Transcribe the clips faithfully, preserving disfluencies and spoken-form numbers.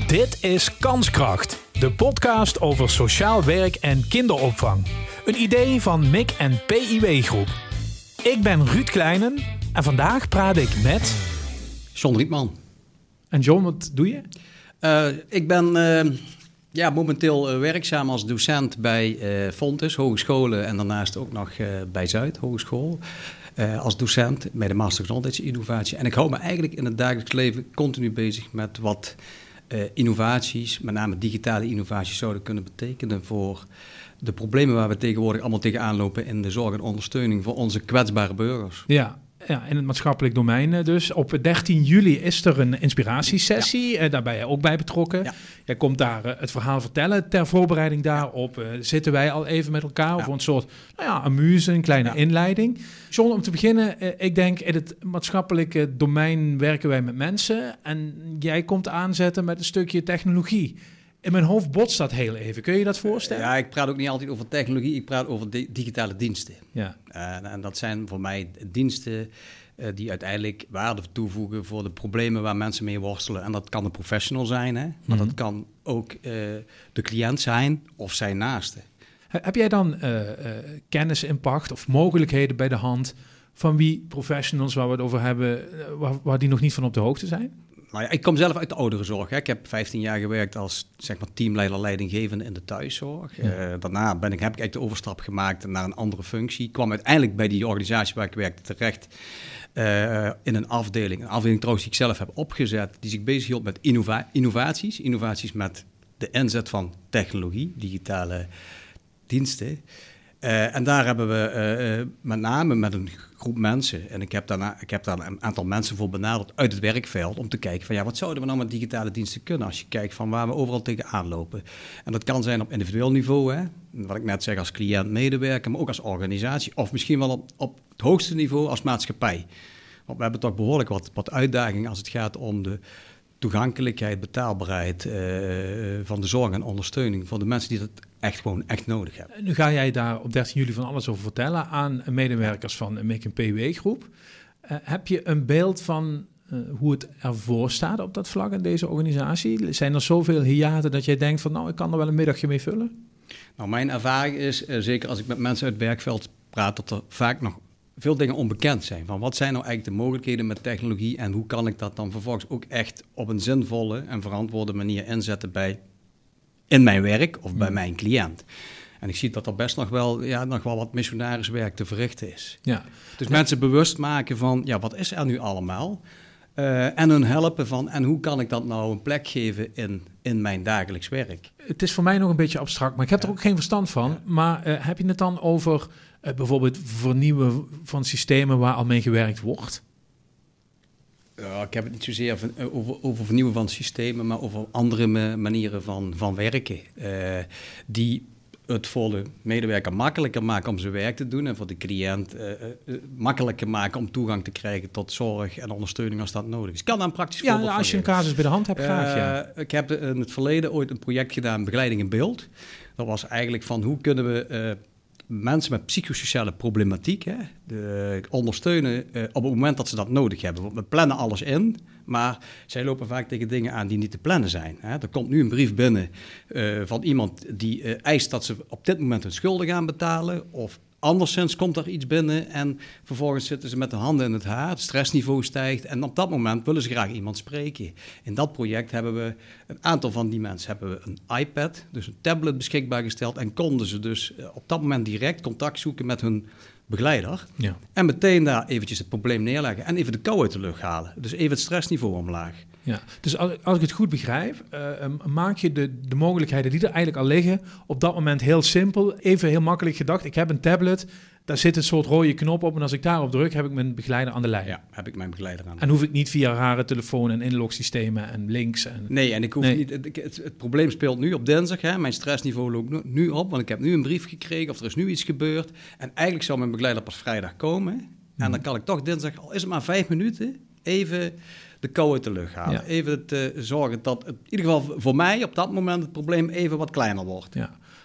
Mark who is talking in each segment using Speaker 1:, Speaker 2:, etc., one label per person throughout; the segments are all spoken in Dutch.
Speaker 1: Dit is Kanskracht, de podcast over sociaal werk en kinderopvang. Een idee van M I C en P I W Groep. Ik ben Ruud Kleinen en vandaag praat ik met...
Speaker 2: John Rietman.
Speaker 1: En John, wat doe je?
Speaker 2: Uh, ik ben uh, ja, momenteel uh, werkzaam als docent bij uh, Fontes, hogescholen en daarnaast ook nog uh, bij Zuid, hogeschool. Uh, als docent bij de Master Gezondheidsinnovatie. En ik hou me eigenlijk in het dagelijks leven continu bezig met wat uh, innovaties, met name digitale innovaties, zouden kunnen betekenen voor de problemen waar we tegenwoordig allemaal tegenaan lopen in de zorg en ondersteuning voor onze kwetsbare burgers.
Speaker 1: Ja. Ja, in het maatschappelijk domein dus. Op dertien juli is er een inspiratiesessie. Ja. Daar ben jij ook bij betrokken. Ja. Jij komt daar uh, het verhaal vertellen. Ter voorbereiding daarop uh, zitten wij al even met elkaar. Ja. Voor een soort, nou ja, amuse, een kleine ja. inleiding. John, om te beginnen. Uh, ik denk in het maatschappelijke domein werken wij met mensen. En jij komt aanzetten met een stukje technologie. In mijn hoofd botst dat heel even. Kun je je dat voorstellen?
Speaker 2: Ja, ik praat ook niet altijd over technologie. Ik praat over di- digitale diensten.
Speaker 1: Ja.
Speaker 2: Uh, en dat zijn voor mij diensten uh, die uiteindelijk waarde toevoegen voor de problemen waar mensen mee worstelen. En dat kan een professional zijn, hè? Maar mm-hmm. dat kan ook uh, de cliënt zijn of zijn naaste.
Speaker 1: Heb jij dan uh, uh, kennis in pacht of mogelijkheden bij de hand van wie professionals waar we het over hebben, uh, waar, waar die nog niet van op de hoogte zijn?
Speaker 2: Nou ja, ik kom zelf uit de ouderenzorg. Hè. Ik heb vijftien jaar gewerkt als zeg maar, teamleider leidinggevende in de thuiszorg. Ja. Uh, daarna ben ik, heb ik eigenlijk de overstap gemaakt naar een andere functie. Ik kwam uiteindelijk bij die organisatie waar ik werkte terecht uh, in een afdeling. Een afdeling trouwens die ik zelf heb opgezet, die zich bezighield met innova- innovaties. Innovaties met de inzet van technologie, digitale diensten. Uh, en daar hebben we uh, uh, met name met een groep mensen, en ik heb, daarna, ik heb daar een aantal mensen voor benaderd uit het werkveld, om te kijken van ja, wat zouden we nou met digitale diensten kunnen als je kijkt van waar we overal tegenaan lopen. En dat kan zijn op individueel niveau, hè, wat ik net zeg als cliënt-medewerker, maar ook als organisatie, of misschien wel op, op het hoogste niveau als maatschappij. Want we hebben toch behoorlijk wat, wat uitdagingen als het gaat om de toegankelijkheid, betaalbaarheid uh, van de zorg en ondersteuning voor de mensen die dat echt gewoon echt nodig hebben.
Speaker 1: Nu ga jij daar op dertien juli van alles over vertellen aan medewerkers van M I C en P I W Groep. Uh, heb je een beeld van uh, hoe het ervoor staat op dat vlak in deze organisatie? Zijn er zoveel hiaten dat jij denkt van nou, ik kan er wel een middagje mee vullen?
Speaker 2: Nou, mijn ervaring is, uh, zeker als ik met mensen uit het werkveld praat, dat er vaak nog veel dingen onbekend zijn. Van wat zijn nou eigenlijk de mogelijkheden met technologie en hoe kan ik dat dan vervolgens ook echt op een zinvolle en verantwoorde manier inzetten bij in mijn werk of bij hmm. mijn cliënt. En ik zie dat er best nog wel, ja, nog wel wat missionariswerk te verrichten is.
Speaker 1: Ja.
Speaker 2: Dus ja. mensen bewust maken van, ja, wat is er nu allemaal? Uh, en hun helpen van, en hoe kan ik dat nou een plek geven in, in mijn dagelijks werk?
Speaker 1: Het is voor mij nog een beetje abstract, maar ik heb ja. er ook geen verstand van. Ja. Maar uh, heb je het dan over uh, bijvoorbeeld vernieuwen van systemen waar al mee gewerkt wordt?
Speaker 2: Uh, ik heb het niet zozeer van, uh, over, over vernieuwen van systemen, maar over andere me- manieren van, van werken. Uh, die het voor de medewerker makkelijker maken om zijn werk te doen en voor de cliënt uh, uh, makkelijker maken om toegang te krijgen tot zorg en ondersteuning als dat nodig is. Ik kan daar een praktisch
Speaker 1: ja,
Speaker 2: voorbeeld
Speaker 1: ja, als je een
Speaker 2: geven.
Speaker 1: casus bij de hand hebt, graag. Ja.
Speaker 2: Uh, ik heb in het verleden ooit een project gedaan, Begeleiding in Beeld. Dat was eigenlijk van hoe kunnen we uh, mensen met psychosociale problematiek hè, de, ondersteunen uh, op het moment dat ze dat nodig hebben. Want we plannen alles in, maar zij lopen vaak tegen dingen aan die niet te plannen zijn. Hè. Er komt nu een brief binnen uh, van iemand die uh, eist dat ze op dit moment hun schulden gaan betalen, of anderszins komt er iets binnen en vervolgens zitten ze met de handen in het haar, het stressniveau stijgt en op dat moment willen ze graag iemand spreken. In dat project hebben we een aantal van die mensen hebben we een iPad, dus een tablet beschikbaar gesteld en konden ze dus op dat moment direct contact zoeken met hun begeleider.
Speaker 1: Ja.
Speaker 2: En meteen daar eventjes het probleem neerleggen en even de kou uit de lucht halen. Dus even het stressniveau omlaag.
Speaker 1: Ja, dus als, als ik het goed begrijp, uh, maak je de, de mogelijkheden die er eigenlijk al liggen op dat moment heel simpel, even heel makkelijk gedacht. Ik heb een tablet, daar zit een soort rode knop op en als ik daarop druk, heb ik mijn begeleider aan de lijn.
Speaker 2: Ja, heb ik mijn begeleider aan de
Speaker 1: lijn. En hoef ik niet via rare telefoon- en inlogsystemen en links. En...
Speaker 2: Nee, en ik hoef nee. niet. Het, het, het probleem speelt nu op dinsdag. Hè. Mijn stressniveau loopt nu op, want ik heb nu een brief gekregen of er is nu iets gebeurd. En eigenlijk zou mijn begeleider pas vrijdag komen. En hmm. dan kan ik toch dinsdag, al is het maar vijf minuten, even de kou uit de lucht halen. Ja. Even te uh, zorgen dat het, in ieder geval voor mij op dat moment het probleem even wat kleiner wordt.
Speaker 1: Ja.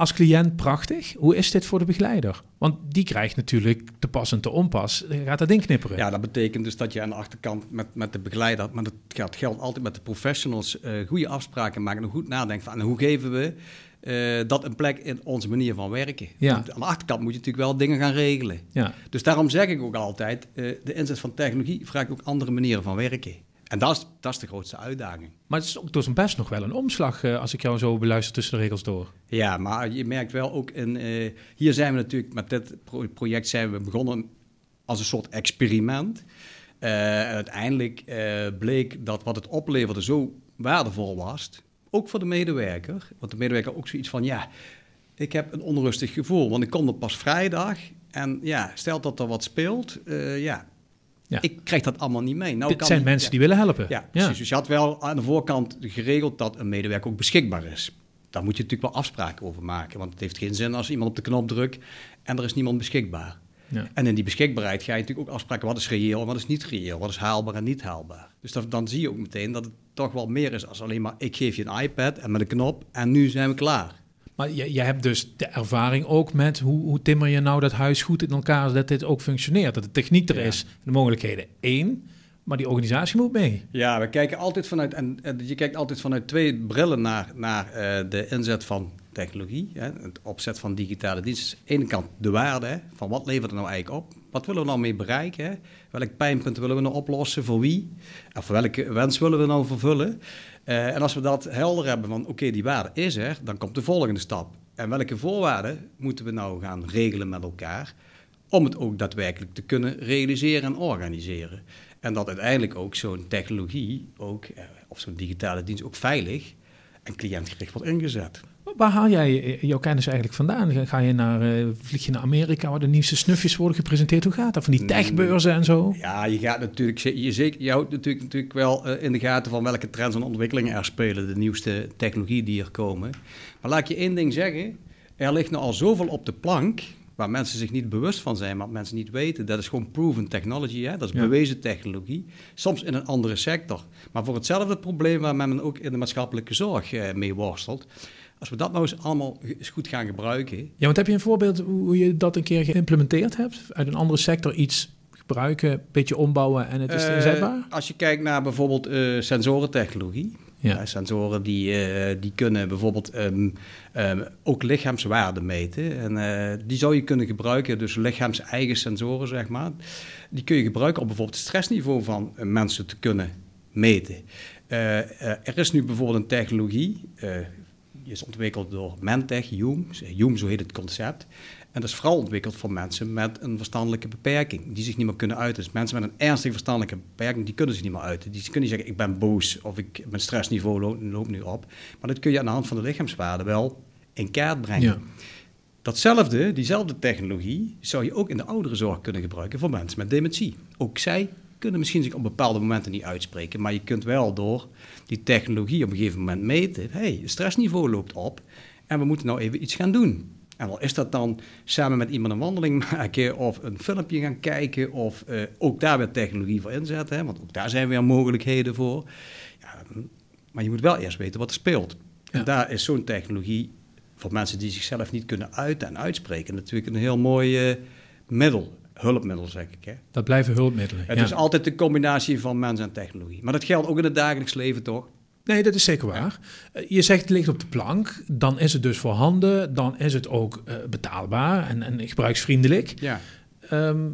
Speaker 1: als cliënt prachtig. Hoe is dit voor de begeleider? Want die krijgt natuurlijk te pas en te onpas. Gaat dat ding knipperen?
Speaker 2: Ja, dat betekent dus dat je aan de achterkant met, met de begeleider, maar dat gaat, geldt altijd met de professionals, uh, goede afspraken maken en goed nadenken van hoe geven we uh, dat een plek in onze manier van werken.
Speaker 1: Ja.
Speaker 2: Want aan de achterkant moet je natuurlijk wel dingen gaan regelen.
Speaker 1: Ja.
Speaker 2: Dus daarom zeg ik ook altijd, uh, de inzet van technologie vraagt ook andere manieren van werken. En dat is, dat is de grootste uitdaging.
Speaker 1: Maar het is ook door zijn best nog wel een omslag, uh, als ik jou zo beluister tussen de regels door.
Speaker 2: Ja, maar je merkt wel ook, in, uh, hier zijn we natuurlijk, met dit pro- project zijn we begonnen als een soort experiment. Uh, en uiteindelijk uh, bleek dat wat het opleverde zo waardevol was, ook voor de medewerker. Want de medewerker ook zoiets van, ja, ik heb een onrustig gevoel, want ik kom er pas vrijdag. En ja, stel dat er wat speelt, uh, ja... Ja. Ik krijg dat allemaal niet mee. Nou,
Speaker 1: Dit
Speaker 2: kan
Speaker 1: zijn
Speaker 2: die,
Speaker 1: mensen
Speaker 2: ja.
Speaker 1: die willen helpen.
Speaker 2: Ja, precies. Ja. Dus je had wel aan de voorkant geregeld dat een medewerker ook beschikbaar is. Daar moet je natuurlijk wel afspraken over maken. Want het heeft geen zin als iemand op de knop drukt en er is niemand beschikbaar. Ja. En in die beschikbaarheid ga je natuurlijk ook afspraken. Wat is reëel en wat is niet reëel? Wat is haalbaar en niet haalbaar? Dus dat, dan zie je ook meteen dat het toch wel meer is als alleen maar ik geef je een iPad en met een knop en nu zijn we klaar.
Speaker 1: Maar je, je hebt dus de ervaring ook met hoe, hoe timmer je nou dat huis goed in elkaar, dat dit ook functioneert. Dat de techniek er ja. is, de mogelijkheden één, maar die organisatie moet mee.
Speaker 2: Ja, we kijken altijd vanuit, en, en je kijkt altijd vanuit twee brillen naar, naar uh, de inzet van technologie, hè, het opzet van digitale diensten. Aan de ene kant de waarde, hè, van wat levert er nou eigenlijk op? Wat willen we nou mee bereiken? Hè? Welk pijnpunt willen we nou oplossen? Voor wie? Of welke wens willen we nou vervullen? Uh, en als we dat helder hebben van oké, okay, die waarde is er, dan komt de volgende stap. En welke voorwaarden moeten we nou gaan regelen met elkaar om het ook daadwerkelijk te kunnen realiseren en organiseren? En dat uiteindelijk ook zo'n technologie, ook, uh, of zo'n digitale dienst ook veilig en cliëntgericht wordt ingezet.
Speaker 1: Waar haal jij jouw kennis eigenlijk vandaan? Ga je naar, uh, vlieg je naar Amerika waar de nieuwste snufjes worden gepresenteerd? Hoe gaat dat? Van die techbeurzen en zo?
Speaker 2: Ja, je gaat natuurlijk, je, zeker, je houdt natuurlijk, natuurlijk wel uh, in de gaten van welke trends en ontwikkelingen er spelen. De nieuwste technologie die er komen. Maar laat ik je één ding zeggen. Er ligt nou al zoveel op de plank waar mensen zich niet bewust van zijn, maar mensen niet weten. Dat is gewoon proven technology, hè? Dat is ja. bewezen technologie. Soms in een andere sector. Maar voor hetzelfde probleem waar men ook in de maatschappelijke zorg uh, mee worstelt. Als we dat nou eens allemaal eens goed gaan gebruiken.
Speaker 1: Ja, want heb je een voorbeeld hoe je dat een keer geïmplementeerd hebt? Uit een andere sector iets gebruiken, een beetje ombouwen en het is uh, inzetbaar?
Speaker 2: Als je kijkt naar bijvoorbeeld uh, sensorentechnologie. Ja. Uh, sensoren die, uh, die kunnen bijvoorbeeld um, um, ook lichaamswaarden meten. En uh, die zou je kunnen gebruiken, dus lichaams-eigen sensoren, zeg maar. Die kun je gebruiken om bijvoorbeeld het stressniveau van uh, mensen te kunnen meten. Uh, uh, er is nu bijvoorbeeld een technologie... Uh, Die is ontwikkeld door Mentech, Hume. Hume, zo heet het concept. En dat is vooral ontwikkeld voor mensen met een verstandelijke beperking. Die zich niet meer kunnen uiten. Dus mensen met een ernstige verstandelijke beperking, die kunnen zich niet meer uiten. Die kunnen zeggen, ik ben boos of ik, mijn stressniveau loopt, loopt nu op. Maar dat kun je aan de hand van de lichaamswaarden wel in kaart brengen. Ja. Datzelfde, diezelfde technologie, zou je ook in de ouderenzorg kunnen gebruiken voor mensen met dementie. Ook zij kunnen misschien zich op bepaalde momenten niet uitspreken, maar je kunt wel door die technologie op een gegeven moment meten, hey, het stressniveau loopt op en we moeten nou even iets gaan doen. En al is dat dan samen met iemand een wandeling maken of een filmpje gaan kijken of uh, ook daar weer technologie voor inzetten, hè, want ook daar zijn weer mogelijkheden voor. Ja, maar je moet wel eerst weten wat er speelt. Ja. En daar is zo'n technologie voor mensen die zichzelf niet kunnen uiten en uitspreken natuurlijk een heel mooi uh, middel. Hulpmiddel, zeg ik. Hè.
Speaker 1: Dat blijven hulpmiddelen.
Speaker 2: Het
Speaker 1: ja.
Speaker 2: is altijd de combinatie van mens en technologie. Maar dat geldt ook in het dagelijks leven, toch?
Speaker 1: Nee, dat is zeker waar. Ja. Je zegt het ligt op de plank. Dan is het dus voorhanden. Dan is het ook uh, betaalbaar en, en gebruiksvriendelijk. Ja. Um,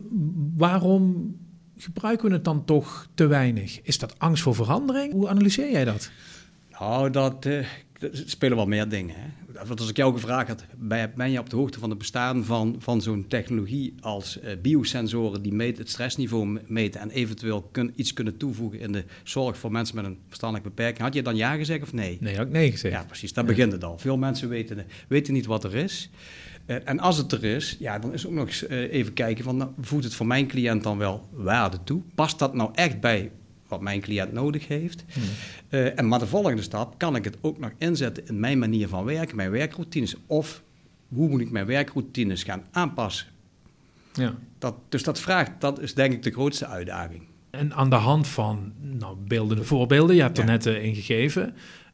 Speaker 1: waarom gebruiken we het dan toch te weinig? Is dat angst voor verandering? Hoe analyseer jij dat?
Speaker 2: Nou, dat... Uh, Er spelen wel meer dingen. Hè? Want als ik jou gevraagd had, ben je op de hoogte van het bestaan van, van zo'n technologie als uh, biosensoren die meten, het stressniveau meten en eventueel kun, iets kunnen toevoegen in de zorg voor mensen met een verstandelijke beperking. Had je dan ja gezegd of nee?
Speaker 1: Nee, had ik nee gezegd.
Speaker 2: Ja, precies. Daar ja. begint het al. Veel mensen weten, weten niet wat er is. Uh, en als het er is, ja, dan is ook nog eens uh, even kijken van, nou, voegt het voor mijn cliënt dan wel waarde toe? Past dat nou echt bij wat mijn cliënt nodig heeft? Hmm. Uh, en maar de volgende stap, kan ik het ook nog inzetten in mijn manier van werken, mijn werkroutines? Of hoe moet ik mijn werkroutines gaan aanpassen? Ja. Dat, dus dat vraagt, dat is denk ik de grootste uitdaging.
Speaker 1: En aan de hand van nou, beeldende voorbeelden, je hebt er ja. net uh, in gegeven,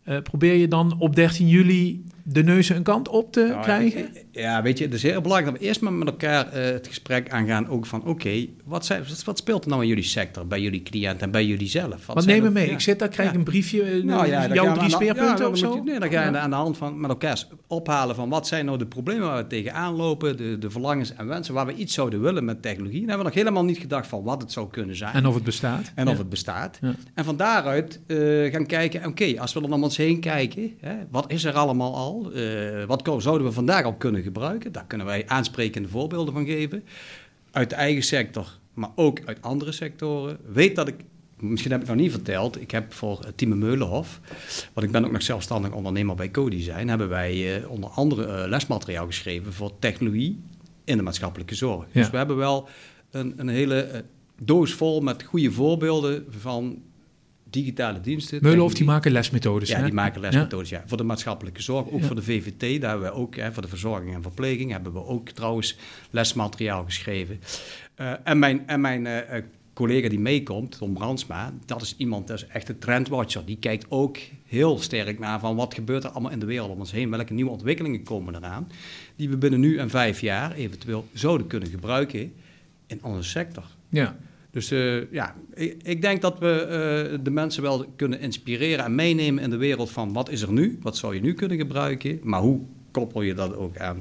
Speaker 1: Uh, probeer je dan op dertien juli de neuzen een kant op te
Speaker 2: nou,
Speaker 1: krijgen?
Speaker 2: Ja, weet je, het is heel belangrijk dat we eerst maar met elkaar uh, het gesprek aangaan. Ook van, oké, okay, wat, wat speelt er nou in jullie sector, bij jullie cliënten en bij jullie zelf?
Speaker 1: Wat, wat neem me mee? Ja. Ik zit daar, krijg ik ja. een briefje, uh, nou, ja, jouw drie speerpunten ja, of zo?
Speaker 2: Je, nee, dan ga je ja. aan de hand van met elkaar ophalen van wat zijn nou de problemen waar we tegenaan lopen, de, de verlangens en wensen, waar we iets zouden willen met technologie. Dan hebben we nog helemaal niet gedacht van wat het zou kunnen zijn.
Speaker 1: En of het bestaat.
Speaker 2: En
Speaker 1: ja.
Speaker 2: of het bestaat. Ja. En van daaruit uh, gaan kijken, oké, okay, als we er dan eens heen kijken, hè, wat is er allemaal al? Uh, wat zouden we vandaag al kunnen gebruiken? Daar kunnen wij aansprekende voorbeelden van geven. Uit de eigen sector, maar ook uit andere sectoren. Weet dat ik, misschien heb ik nog niet verteld, ik heb voor Thieme Meulenhof, want ik ben ook nog zelfstandig ondernemer bij Co-Design, hebben wij uh, onder andere uh, lesmateriaal geschreven voor technologie in de maatschappelijke zorg. Ja. Dus we hebben wel een, een hele uh, doos vol met goede voorbeelden van digitale diensten.
Speaker 1: Meulenhof, die maken lesmethodes.
Speaker 2: Ja,
Speaker 1: hè?
Speaker 2: die maken lesmethodes, ja. ja. Voor de maatschappelijke zorg, ook ja. voor de V V T, daar hebben we ook, hè, voor de verzorging en verpleging, hebben we ook trouwens lesmateriaal geschreven. Uh, en mijn, en mijn uh, collega die meekomt, Tom Brandsma, dat is iemand, dat is echt een trendwatcher. Die kijkt ook heel sterk naar van wat gebeurt er allemaal in de wereld om ons heen, welke nieuwe ontwikkelingen komen eraan, die we binnen nu en vijf jaar eventueel zouden kunnen gebruiken in onze sector.
Speaker 1: Ja.
Speaker 2: Dus uh, ja, ik, ik denk dat we uh, de mensen wel kunnen inspireren en meenemen in de wereld van wat is er nu, wat zou je nu kunnen gebruiken, maar hoe koppel je dat ook aan,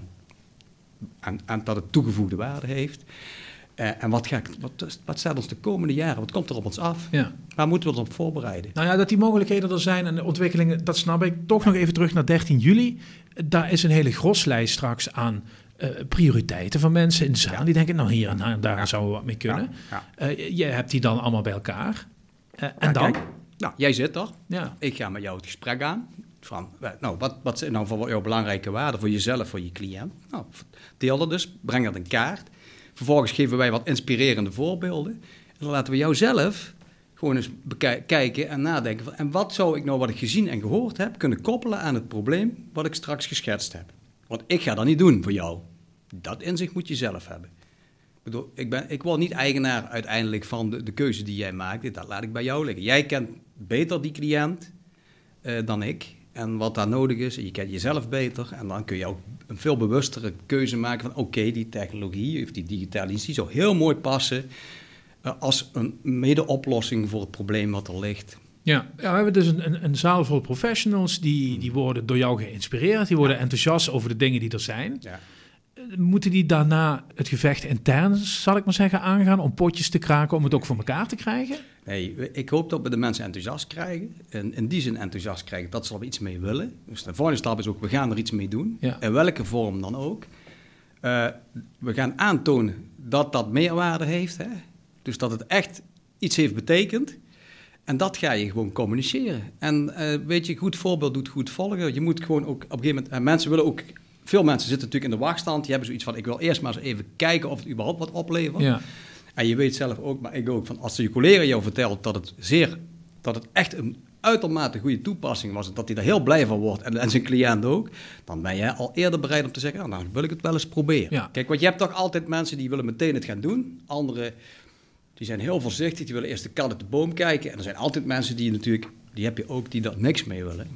Speaker 2: aan, aan dat het toegevoegde waarde heeft. Uh, en wat, ga ik, wat, wat staat ons de komende jaren, wat komt er op ons af?
Speaker 1: Ja.
Speaker 2: Waar moeten we ons op voorbereiden?
Speaker 1: Nou ja, dat die mogelijkheden er zijn en de ontwikkelingen, dat snap ik. Toch nog even terug naar dertien juli. Daar is een hele groslijst straks aan Uh, prioriteiten van mensen in de zaal. Ja. Die denken, nou hier en daar, daar ja. zouden we wat mee kunnen. Ja. Ja. Uh, je hebt die dan allemaal bij elkaar. Uh, en ja, dan?
Speaker 2: Kijk, nou, jij zit er.
Speaker 1: Ja.
Speaker 2: Ik ga met jou het gesprek aan. Van, nou, wat, wat zijn nou voor jouw belangrijke waarden voor jezelf, voor je cliënt? Nou, deel dat dus, breng dat in kaart. Vervolgens geven wij wat inspirerende voorbeelden. En dan laten we jou zelf gewoon eens bekijken en nadenken. Van, en wat zou ik nou, wat ik gezien en gehoord heb, kunnen koppelen aan het probleem wat ik straks geschetst heb? Want ik ga dat niet doen voor jou. Dat inzicht moet je zelf hebben. Ik bedoel, ik, ben, ik word niet eigenaar uiteindelijk van de, de keuze die jij maakt. Dat laat ik bij jou liggen. Jij kent beter die cliënt uh, dan ik. En wat daar nodig is. En je kent jezelf beter. En dan kun je ook een veel bewustere keuze maken van oké, okay, die technologie of die digitale dienst, die zou heel mooi passen uh, als een mede-oplossing voor het probleem wat er ligt.
Speaker 1: Ja, ja, we hebben dus een, een, een zaal vol professionals. Die, die worden door jou geïnspireerd. Die worden ja. enthousiast over de dingen die er zijn. Ja. Moeten die daarna het gevecht intern, zal ik maar zeggen, aangaan om potjes te kraken, om het ook voor elkaar te krijgen?
Speaker 2: Nee, ik hoop dat we de mensen enthousiast krijgen. En in die zin enthousiast krijgen dat ze er iets mee willen. Dus de volgende stap is ook, we gaan er iets mee doen. Ja. In welke vorm dan ook. Uh, we gaan aantonen dat dat meerwaarde heeft. Hè? Dus dat het echt iets heeft betekend. En dat ga je gewoon communiceren. En uh, weet je, goed voorbeeld doet goed volgen. Je moet gewoon ook op een gegeven moment, uh, mensen willen ook. Veel mensen zitten natuurlijk in de wachtstand. Die hebben zoiets van, ik wil eerst maar eens even kijken of het überhaupt wat oplevert. Ja. En je weet zelf ook, maar ik ook, van als je collega jou vertelt dat het zeer, dat het echt een uitermate goede toepassing was, en dat hij er heel blij van wordt, en, en zijn cliënt ook, dan ben jij al eerder bereid om te zeggen, oh, nou, wil ik het wel eens proberen. Ja. Kijk, want je hebt toch altijd mensen die willen meteen het gaan doen. Anderen, die zijn heel voorzichtig, die willen eerst de kat uit de boom kijken. En er zijn altijd mensen die natuurlijk, die heb je ook, die daar niks mee willen.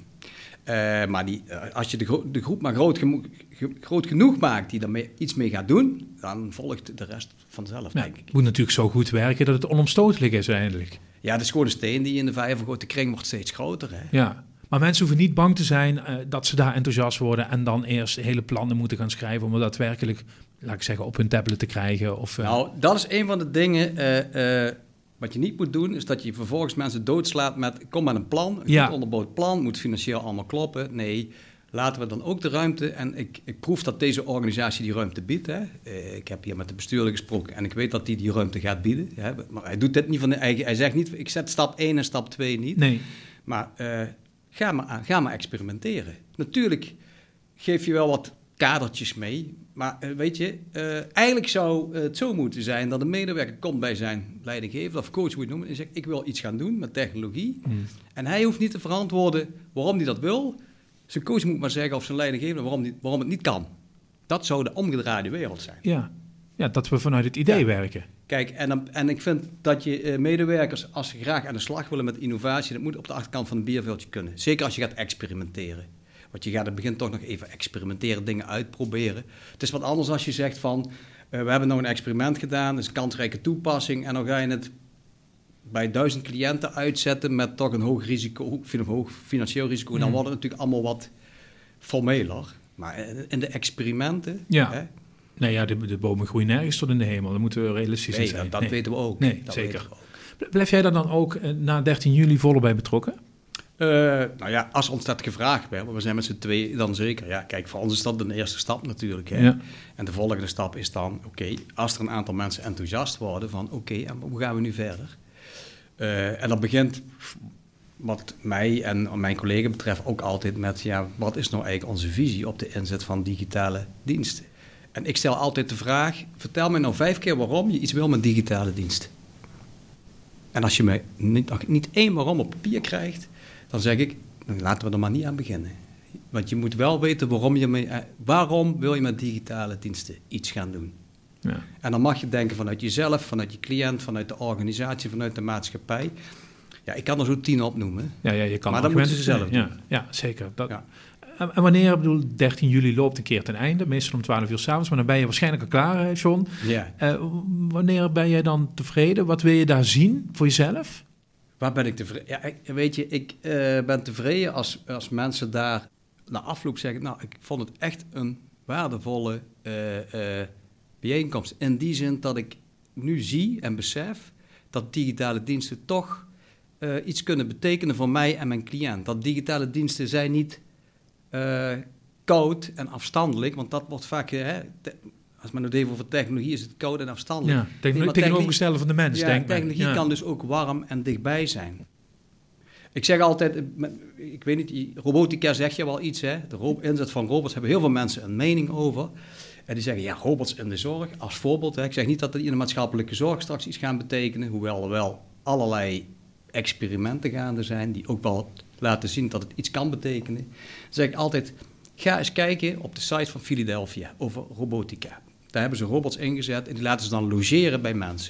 Speaker 2: Uh, maar die, uh, als je de, gro- de groep maar groot, gemo- ge- groot genoeg maakt die er iets mee gaat doen, dan volgt de rest vanzelf, ja, denk ik.
Speaker 1: Het moet natuurlijk zo goed werken dat het onomstotelijk is eindelijk.
Speaker 2: Ja, het is gewoon een steen die in de vijver gooit. De kring wordt steeds groter. Hè?
Speaker 1: Ja, maar mensen hoeven niet bang te zijn uh, dat ze daar enthousiast worden en dan eerst hele plannen moeten gaan schrijven om het daadwerkelijk, laat ik zeggen, op hun tablet te krijgen. Of, uh...
Speaker 2: Nou, dat is een van de dingen. Uh, uh, Wat je niet moet doen, is dat je vervolgens mensen doodslaat met, kom met een plan, een ja. goed onderbouwd plan, moet financieel allemaal kloppen. Nee, laten we dan ook de ruimte, en ik, ik proef dat deze organisatie die ruimte biedt. Hè. Uh, ik heb hier met de bestuurder gesproken en ik weet dat hij die, die ruimte gaat bieden. Hè. Maar hij doet dit niet van de eigen, hij zegt niet, ik zet stap één en stap twee niet.
Speaker 1: Nee.
Speaker 2: Maar uh, ga maar aan, ga maar experimenteren. Natuurlijk geef je wel wat kadertjes mee. Maar uh, weet je, uh, eigenlijk zou uh, het zo moeten zijn dat een medewerker komt bij zijn leidinggever of coach, hoe je het noemen, en zegt, ik wil iets gaan doen met technologie. Mm. En hij hoeft niet te verantwoorden waarom hij dat wil. Zijn coach moet maar zeggen, of zijn leidinggever, waarom, die, waarom het niet kan. Dat zou de omgedraaide wereld zijn.
Speaker 1: Ja, ja, dat we vanuit het idee
Speaker 2: ja.
Speaker 1: werken.
Speaker 2: Kijk, en, dan, en ik vind dat je uh, medewerkers, als ze graag aan de slag willen met innovatie, dat moet op de achterkant van een bierveeltje kunnen. Zeker als je gaat experimenteren. Want je gaat in het begin toch nog even experimenteren, dingen uitproberen. Het is wat anders als je zegt van, uh, we hebben nog een experiment gedaan, dat is een kansrijke toepassing, en dan ga je het bij duizend cliënten uitzetten met toch een hoog risico, een hoog financieel risico. Mm. Dan wordt het natuurlijk allemaal wat formeler. Maar in de experimenten...
Speaker 1: Ja.
Speaker 2: Hè,
Speaker 1: nee, ja, de, de bomen groeien nergens tot in de hemel. Dan moeten we realistisch
Speaker 2: nee,
Speaker 1: zijn.
Speaker 2: Dat, dat
Speaker 1: nee.
Speaker 2: weten we ook.
Speaker 1: Nee,
Speaker 2: dat
Speaker 1: zeker.
Speaker 2: We ook.
Speaker 1: Blijf jij daar dan ook uh, na dertien juli volop bij betrokken?
Speaker 2: Uh, nou ja, als ons dat gevraagd werd, we zijn met z'n tweeën, dan zeker. Ja, kijk, voor ons is dat de eerste stap natuurlijk. Hè. Ja. En de volgende stap is dan, oké, okay, als er een aantal mensen enthousiast worden van, oké, okay, en hoe gaan we nu verder? Uh, en dat begint, wat mij en mijn collega betreft, ook altijd met, ja, wat is nou eigenlijk onze visie op de inzet van digitale diensten? En ik stel altijd de vraag, vertel me nou vijf keer waarom je iets wil met digitale diensten. En als je mij niet, niet één waarom op papier krijgt, dan zeg ik, dan laten we er maar niet aan beginnen. Want je moet wel weten waarom je mee, waarom wil je met digitale diensten iets gaan doen. Ja. En dan mag je denken vanuit jezelf, vanuit je cliënt, vanuit de organisatie, vanuit de maatschappij. Ja, ik kan er zo tien opnoemen.
Speaker 1: Ja, ja, je kan
Speaker 2: maar dat moeten ze zelf doen.
Speaker 1: Ja, ja zeker. Dat, ja. En wanneer, bedoel, dertien juli loopt een keer ten einde, meestal om twaalf uur 's avonds, maar dan ben je waarschijnlijk al klaar, John.
Speaker 2: Ja.
Speaker 1: Uh, wanneer ben jij dan tevreden? Wat wil je daar zien voor jezelf?
Speaker 2: Waar ben ik tevreden? Ja, ik, weet je, ik uh, ben tevreden als, als mensen daar na afloop zeggen, nou, ik vond het echt een waardevolle uh, uh, bijeenkomst. In die zin dat ik nu zie en besef dat digitale diensten toch uh, iets kunnen betekenen voor mij en mijn cliënt. Dat digitale diensten zijn niet uh, koud en afstandelijk, want dat wordt vaak, uh, te, als men het even over technologie is, het koud en afstandelijk.
Speaker 1: Ja, technologie, tegenovergestelde van de mens,
Speaker 2: ja,
Speaker 1: denk
Speaker 2: technologie
Speaker 1: ja.
Speaker 2: kan dus ook warm en dichtbij zijn. Ik zeg altijd, ik weet niet, robotica zeg je wel iets, hè? De ro- inzet van robots hebben heel veel mensen een mening over. En die zeggen, ja, robots in de zorg, als voorbeeld. Hè? Ik zeg niet dat die in de maatschappelijke zorg straks iets gaan betekenen, hoewel er wel allerlei experimenten gaande zijn, die ook wel laten zien dat het iets kan betekenen. Dan zeg ik altijd, ga eens kijken op de site van Philadelphia over robotica. Daar hebben ze robots ingezet en die laten ze dan logeren bij mensen.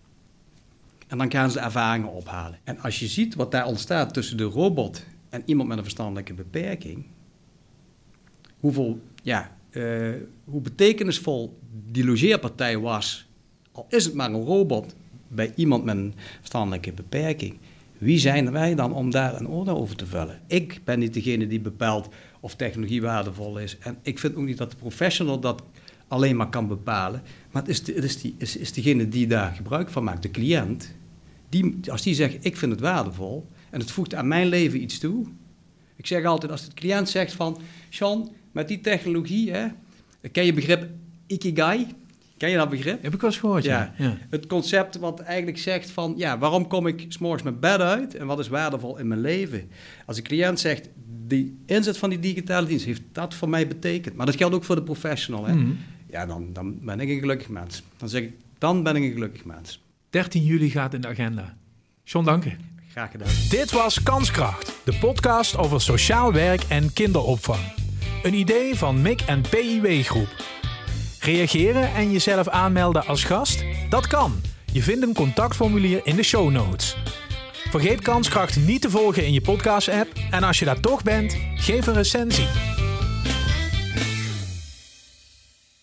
Speaker 2: En dan gaan ze de ervaringen ophalen. En als je ziet wat daar ontstaat tussen de robot en iemand met een verstandelijke beperking, hoeveel, ja, uh, hoe betekenisvol die logeerpartij was, al is het maar een robot bij iemand met een verstandelijke beperking. Wie zijn wij dan om daar een oordeel over te vellen? Ik ben niet degene die bepaalt of technologie waardevol is. En ik vind ook niet dat de professional dat alleen maar kan bepalen. Maar het is, de, het is, die, is, is degene die daar gebruik van maakt, de cliënt. Die, als die zegt, ik vind het waardevol en het voegt aan mijn leven iets toe. Ik zeg altijd, als de cliënt zegt van, John, met die technologie, hè, ken je begrip Ikigai? Ken je dat begrip?
Speaker 1: Heb ik wel eens gehoord,
Speaker 2: ja.
Speaker 1: ja. ja.
Speaker 2: Het concept wat eigenlijk zegt van, ja, waarom kom ik 's morgens mijn bed uit en wat is waardevol in mijn leven? Als een cliënt zegt, die inzet van die digitale dienst heeft dat voor mij betekend. Maar dat geldt ook voor de professional, hè? Mm-hmm. Ja, dan, dan ben ik een gelukkig mens. Dan zeg ik, dan ben ik een gelukkig mens.
Speaker 1: dertien juli gaat in de agenda. John, dank je.
Speaker 2: Graag gedaan.
Speaker 1: Dit was Kanskracht, de podcast over sociaal werk en kinderopvang. Een idee van M I C en P I W Groep. Reageren en jezelf aanmelden als gast? Dat kan. Je vindt een contactformulier in de show notes. Vergeet Kanskracht niet te volgen in je podcast-app. En als je daar toch bent, geef een recensie.